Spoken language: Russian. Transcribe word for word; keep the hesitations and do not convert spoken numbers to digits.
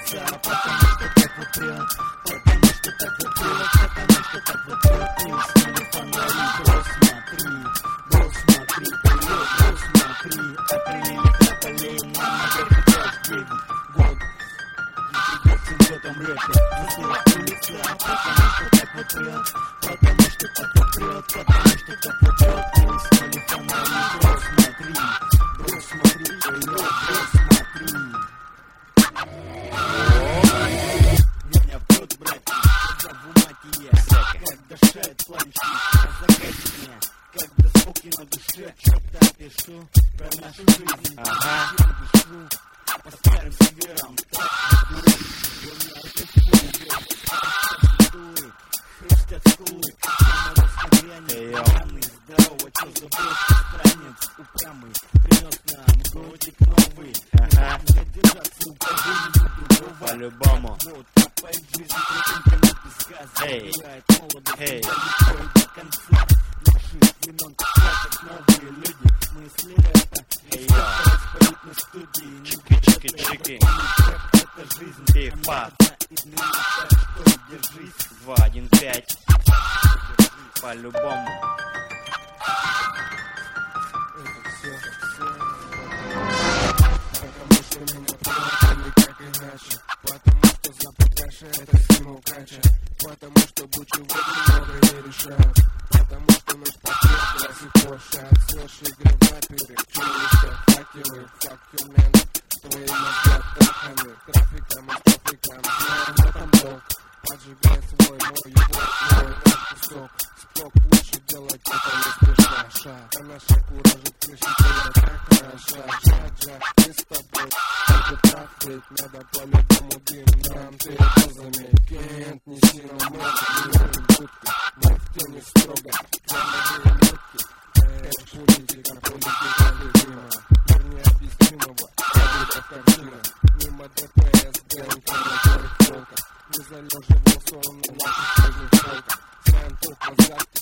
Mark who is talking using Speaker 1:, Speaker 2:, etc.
Speaker 1: лица, потому что так вот прет, потому что так вот прет, потому что так вот прет. И сняли фонари, бро, смотри, бро, смотри, привет, бро, смотри, окрылили тополей, нам наверх каждый год. В этом рэпе застрял лица, потому что так вот прет, потому что так вот прет, потому что так вот прет. И сняли фонари, бро, смотри, бро, смотри, привет, бро, смотри. Меня прет, брат, когда в уме я, когда шает клавиши, загадки меня, когда спокой на душе, что-то пишу про нашу жизнь, ага. Дышу по старым северам, так дурак, у меня архитектуры, хрустят скулы, мороз на гряни, пьяный, здорово, чё за броско, странец, упрямый, принес нам годик новый, ага. Задержаться у кого-нибудь другого, по-любому, вот, копает жизнь крутенькими песка, забирает молодость, hey. До конца, наши времен, как новые люди, мысли рэпа, hey, yeah. На студии, чики-чики-чики, это жизнь, пифа, два, один, пять, по-любому. Это все, все. Потому что меня продали как иначе, потому что Запад каша, это стимул кача, потому что бучи много не решают, потому что наш портрет до сих пор шаг, слышь, игры в раперы, чуешь, факелы, факелмен, твои нога трахами, трафиком и трафиком, знаем в этом долг, поджигай свой, мой его, мой наш кусок, спок лучше делать это не спеша, ша, а наша куражит крыши, ты так хороша, жа-жа, мы с тобой, только трафик, надо по-любому дым, нам ты это заметь, кент, неси нам это, не верим будки, мы в тени строго, замовые легкие, это политика, политика режима, мир необъяснимого, это картина, мимо ДПС, ДНК, на горах волка, не залеживался он на наших прежних шелках, знаем только запад.